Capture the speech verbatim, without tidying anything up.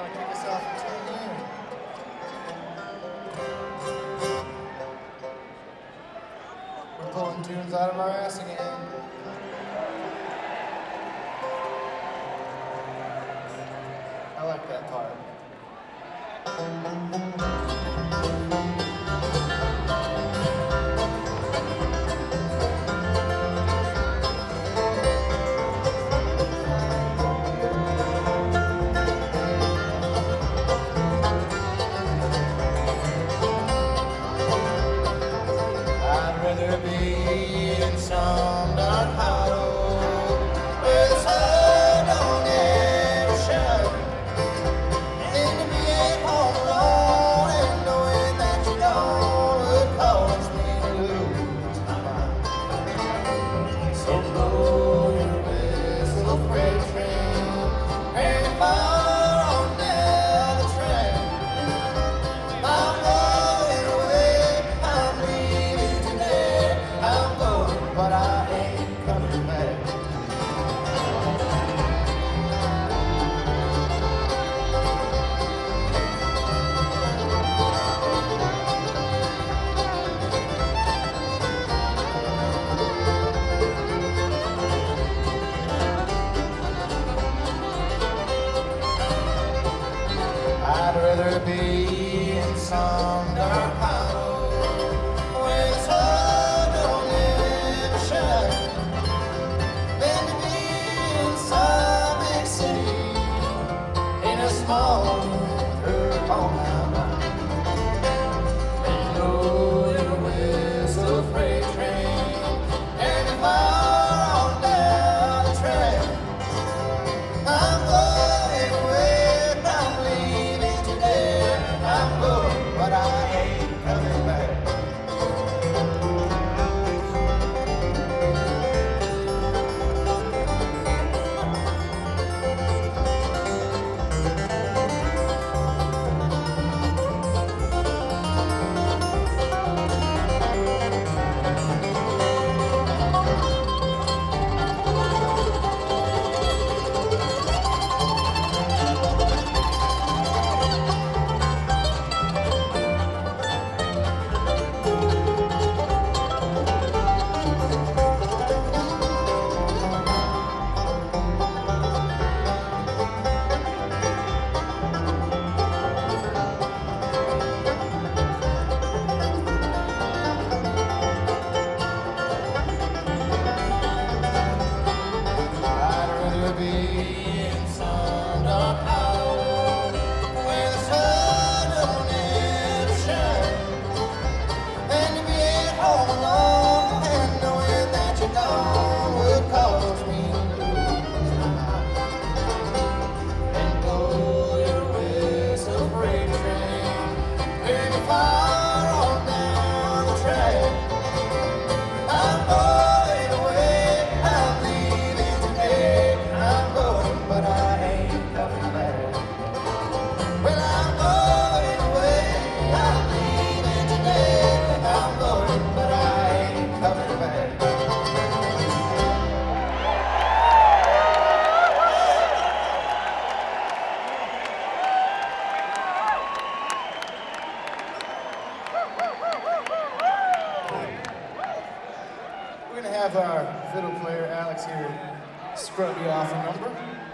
want to kick us off and tune in? We're pulling tunes out of our ass again. I like that part. I'd rather be in some dark hollow where the sun don't ever shine than to be at home alone and knowing that you're gone would cause me to lose my mind. So blow your whistle, freight train, very far on down the track. I'm going away, I'm leaving today. I'm going, but I ain't coming back. I'd rather be in some dark hollow where the sun don't ever shine than to be in some big city in a small room on my mind. And blow your whistle, freight train, and far on down the track. I'm going away, I'm leaving today. I'm going, but I ain't coming back. I'd rather be in some dark hollow where the sun don't ever shine than to be at home alone and knowing that you're gone would cause me to lose my mind. And blow your whistle, freight train, very far on down the track. I'm going away, I'm leaving today. I'm going, but I ain't coming back. Well, I'm going away, I'm leaving today. I'm going, but I ain't coming back. We're gonna have our fiddle player Alex here scrub you off a number.